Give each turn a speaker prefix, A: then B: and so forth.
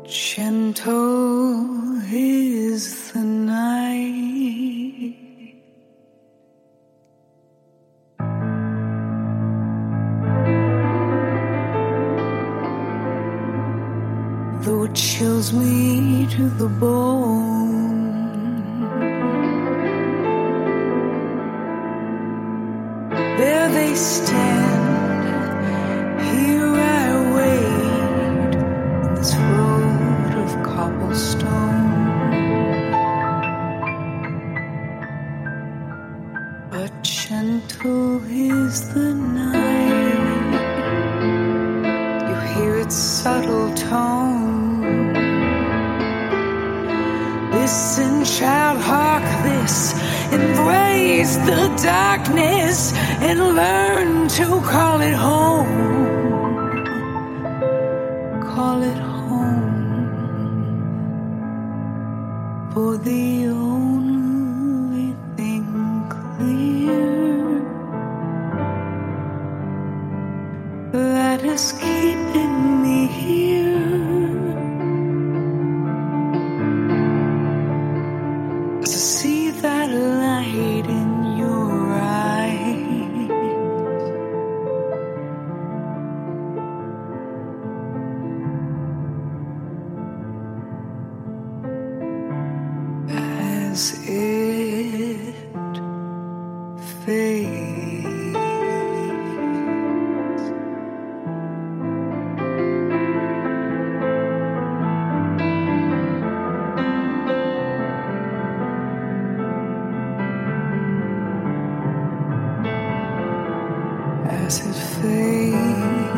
A: Gentle is the night, though it chills me to the bone. There they stand, here I wait in this road of cobblestone. But gentle is the night, you hear its subtle tone. Listen, child, hark this, embrace the darkness and learn to call it home. Call it home, for the only thing clear that is keeping me here is to see that light in your eyes. As it fades, as it fades.